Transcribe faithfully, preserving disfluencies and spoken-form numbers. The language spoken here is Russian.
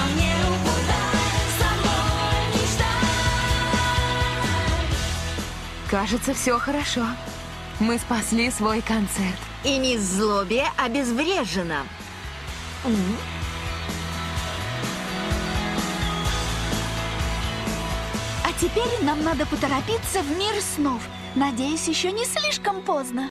не угудай, самой не ждай. Кажется, все хорошо. Мы спасли свой концерт. И мисс Злобия обезврежена. А теперь нам надо поторопиться в мир снов. Надеюсь, еще не слишком поздно.